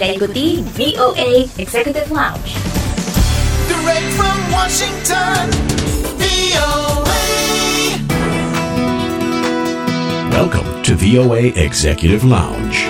Anda ikuti VOA Executive Lounge. Direct from Washington, VOA. Welcome to VOA Executive Lounge.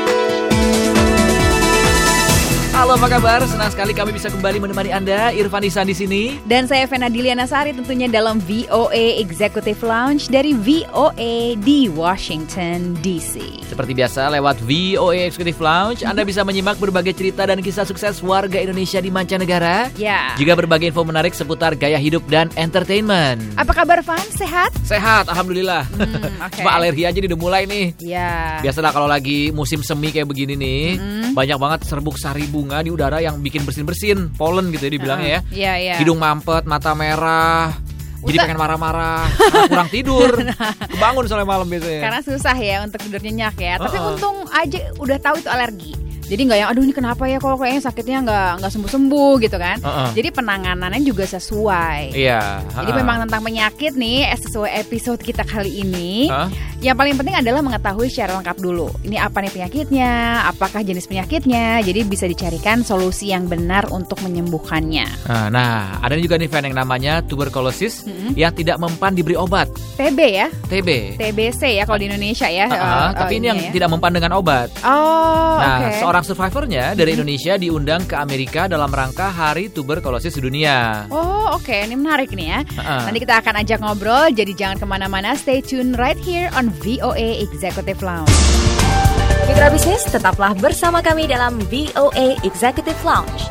Halo, apa kabar? Senang sekali kami bisa kembali menemani Anda. Irfan Ihsan di sini. Dan saya Vena Diliana Sari tentunya dalam VOA Executive Lounge dari VOA di Washington DC. Seperti biasa lewat VOA Executive Lounge Anda bisa menyimak berbagai cerita dan kisah sukses warga Indonesia di mancanegara. Ya. Juga berbagai info menarik seputar gaya hidup dan entertainment. Apa kabar Van? Sehat? Sehat, alhamdulillah. Okay. Cuma alergi aja udah mulai nih. Ya. Biasalah kalau lagi musim semi kayak begini nih, banyak banget serbuk sari bunga di udara yang bikin bersin-bersin, pollen gitu ya dibilangnya ya. Iya, iya. Hidung mampet, mata merah. Jadi pengen marah-marah, kurang tidur. Kebangun soalnya malam biasanya. Karena susah ya untuk tidur nyenyak ya. Tapi untung aja udah tahu itu alergi. Jadi nggak yang aduh ini kenapa ya kalau kayaknya sakitnya nggak sembuh-sembuh gitu kan. Jadi penanganannya juga sesuai. Iya. Jadi memang tentang penyakit nih sesuai episode kita kali ini. Yang paling penting adalah mengetahui secara lengkap dulu. Ini apa nih penyakitnya, apakah jenis penyakitnya. Jadi bisa dicarikan solusi yang benar untuk menyembuhkannya. Nah, ada juga nih Fan yang namanya tuberkulosis yang tidak mempan diberi obat. TB ya? TBC ya kalau di Indonesia ya. Tapi ini yang tidak mempan dengan obat. Oh, nah, seorang survivornya dari Indonesia diundang ke Amerika dalam rangka Hari Tuberkulosis Sedunia. Oh, oke. Ini menarik nih ya. Nanti kita akan ajak ngobrol, jadi jangan kemana-mana. Stay tune right here on VOA Executive Lounge. Mitra bisnis, tetaplah bersama kami dalam VOA Executive Lounge.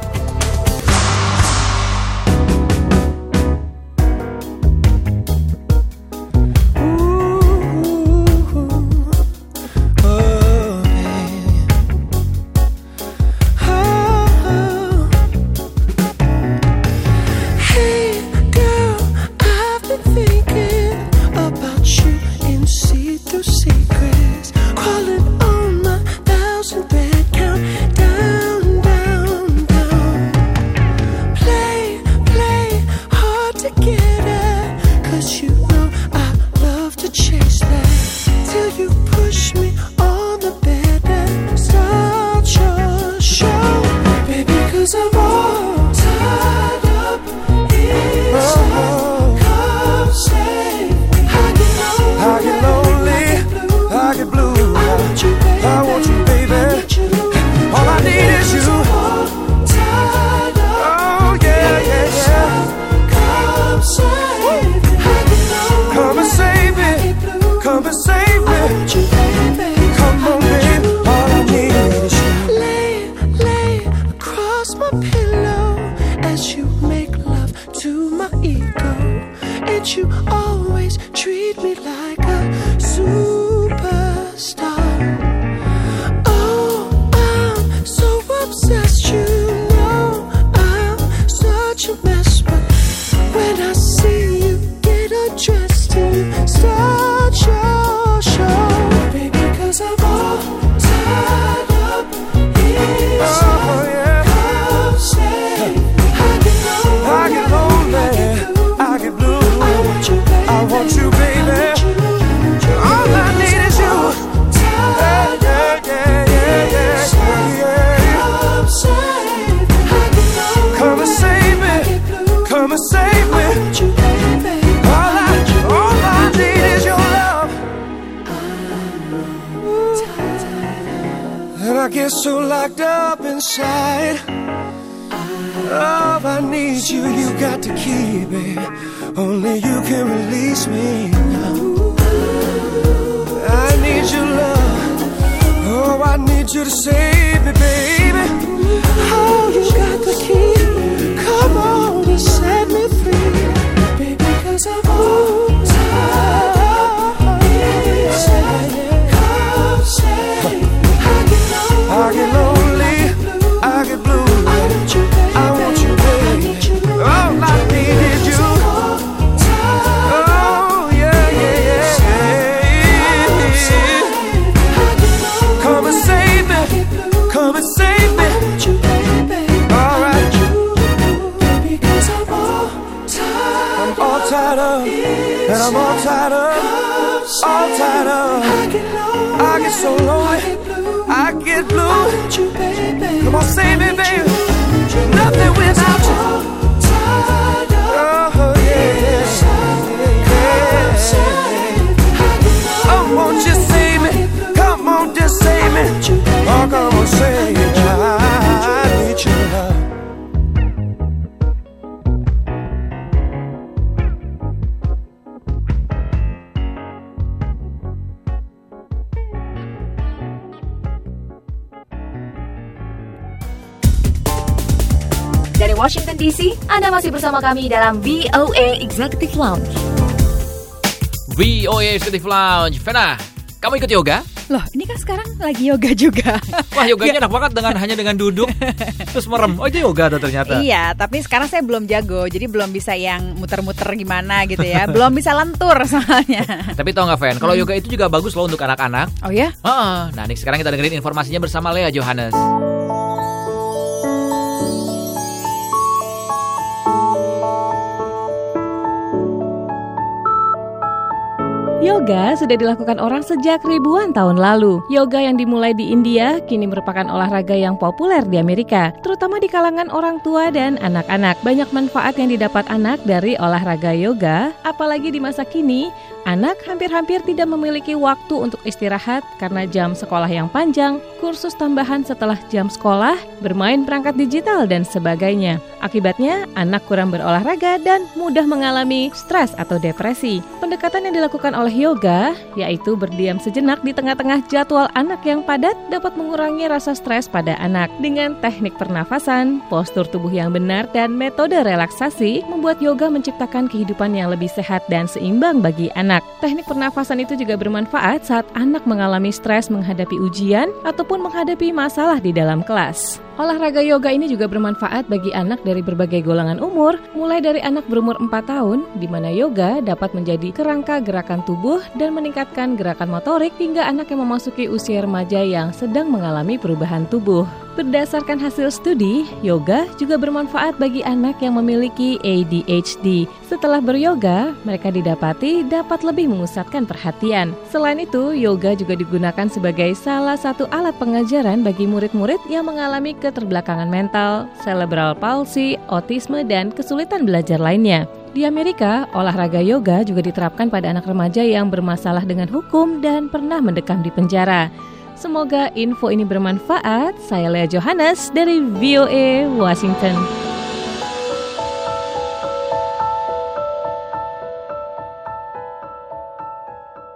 I get so locked up inside. Love, I need you, you got to keep it. Only you can release me. I need your love. Oh, I need you to save me, baby. Oh, you got the key. Come on and set me free, baby, 'cause I'm all tied up inside. Come save. I get lonely, I get blue. I want you, baby. All I need is you. Oh, yeah, yeah, yeah. Come and save me. Come and save me. All right. Because I'm all tied up. And I'm all tied up. all tied up. I get so lonely, I get blue. Come on, save me, baby. Nothing without you. Oh, yeah. Oh, won't you save me? Come on, just save me. Oh, come on, save me. I need your love. Dari Washington DC, Anda masih bersama kami dalam VOA Executive Lounge. VOA Executive Lounge. Vena, kamu ikut yoga? Loh, ini kan sekarang lagi yoga juga. Wah, yoganya enak banget hanya dengan duduk terus merem. Oh, itu yoga tuh ternyata. Iya, tapi sekarang saya belum jago, jadi belum bisa yang muter-muter gimana gitu ya. Belum bisa lentur soalnya. Tapi tau gak, Ven, kalau yoga itu juga bagus loh untuk anak-anak. Oh ya? Nah, nih sekarang kita dengerin informasinya bersama Lea Johannes. Yoga sudah dilakukan orang sejak ribuan tahun lalu. Yoga yang dimulai di India kini merupakan olahraga yang populer di Amerika, terutama di kalangan orang tua dan anak-anak. Banyak manfaat yang didapat anak dari olahraga yoga, apalagi di masa kini, anak hampir-hampir tidak memiliki waktu untuk istirahat karena jam sekolah yang panjang, kursus tambahan setelah jam sekolah, bermain perangkat digital, dan sebagainya. Akibatnya, anak kurang berolahraga dan mudah mengalami stres atau depresi. Pendekatan yang dilakukan oleh yoga, yaitu berdiam sejenak di tengah-tengah jadwal anak yang padat, dapat mengurangi rasa stres pada anak. Dengan teknik pernafasan, postur tubuh yang benar, dan metode relaksasi, membuat yoga menciptakan kehidupan yang lebih sehat dan seimbang bagi anak. Teknik pernafasan itu juga bermanfaat saat anak mengalami stres menghadapi ujian ataupun menghadapi masalah di dalam kelas. Olahraga yoga ini juga bermanfaat bagi anak dari berbagai golongan umur, mulai dari anak berumur 4 tahun, di mana yoga dapat menjadi kerangka gerakan tubuh dan meningkatkan gerakan motorik, hingga anak yang memasuki usia remaja yang sedang mengalami perubahan tubuh. Berdasarkan hasil studi, yoga juga bermanfaat bagi anak yang memiliki ADHD. Setelah beryoga, mereka didapati dapat lebih memusatkan perhatian. Selain itu, yoga juga digunakan sebagai salah satu alat pengajaran bagi murid-murid yang mengalami keterbelakangan mental, cerebral palsy, autisme, dan kesulitan belajar lainnya. Di Amerika, olahraga yoga juga diterapkan pada anak remaja yang bermasalah dengan hukum dan pernah mendekam di penjara. Semoga info ini bermanfaat. Saya Lea Johannes dari VOA Washington.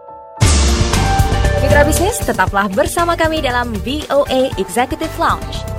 Mitra bisnis, tetaplah bersama kami dalam VOA Executive Lounge.